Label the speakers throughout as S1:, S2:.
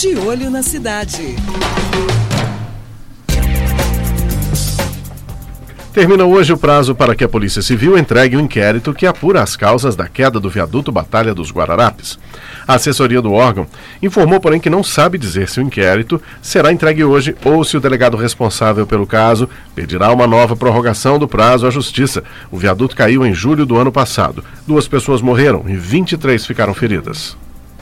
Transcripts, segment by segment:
S1: De Olho na Cidade.
S2: Termina hoje o prazo para que a Polícia Civil entregue o inquérito que apura as causas da queda do viaduto Batalha dos Guararapes. A assessoria do órgão informou, porém, que não sabe dizer se o inquérito será entregue hoje ou se o delegado responsável pelo caso pedirá uma nova prorrogação do prazo à Justiça. O viaduto caiu em julho do ano passado. 2 pessoas morreram e 23 ficaram feridas.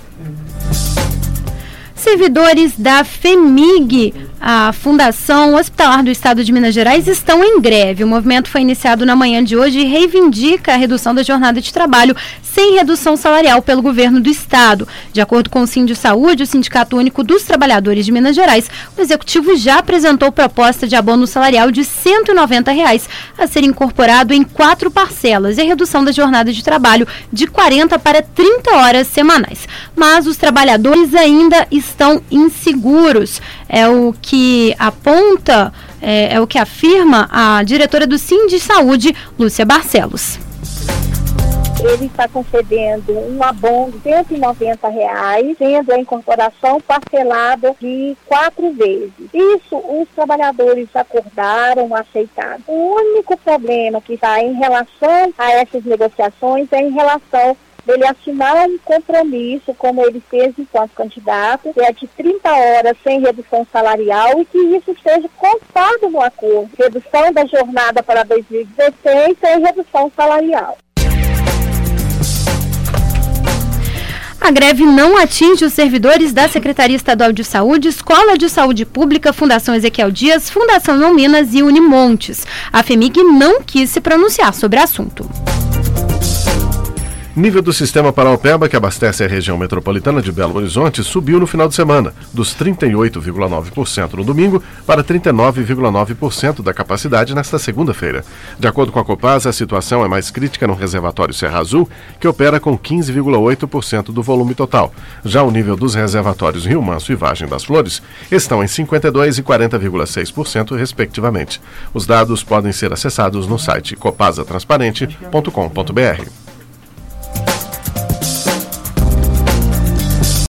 S3: Servidores da FEMIG, a Fundação Hospitalar do Estado de Minas Gerais, estão em greve. O movimento foi iniciado na manhã de hoje e reivindica a redução da jornada de trabalho sem redução salarial pelo governo do Estado. De acordo com o Sindsaúde, o Sindicato Único dos Trabalhadores de Minas Gerais, o Executivo já apresentou proposta de abono salarial de R$ 190 a ser incorporado em 4 parcelas e a redução da jornada de trabalho de 40 para 30 horas semanais. Mas os trabalhadores ainda estão inseguros. É o que aponta, é o que afirma a diretora do Sindsaúde, Lúcia Barcelos.
S4: Ele está concedendo um abono de R$ 190, sendo a incorporação parcelada de 4 vezes. Isso os trabalhadores acordaram, aceitaram. O único problema que está em relação a essas negociações é em relação dele assinar um compromisso, como ele fez enquanto candidato, que é de 30 horas sem redução salarial e que isso seja constado no acordo. Redução da jornada para 2016 sem redução salarial.
S3: A greve não atinge os servidores da Secretaria Estadual de Saúde, Escola de Saúde Pública, Fundação Ezequiel Dias, Fundação Não Minas e Unimontes. A FEMIG não quis se pronunciar sobre o assunto.
S2: Nível do sistema Paraopeba, que abastece a região metropolitana de Belo Horizonte, subiu no final de semana, dos 38,9% no domingo para 39,9% da capacidade nesta segunda-feira. De acordo com a Copasa, a situação é mais crítica no reservatório Serra Azul, que opera com 15,8% do volume total. Já o nível dos reservatórios Rio Manso e Vargem das Flores estão em 52% e 40,6%, respectivamente. Os dados podem ser acessados no site copasatransparente.com.br.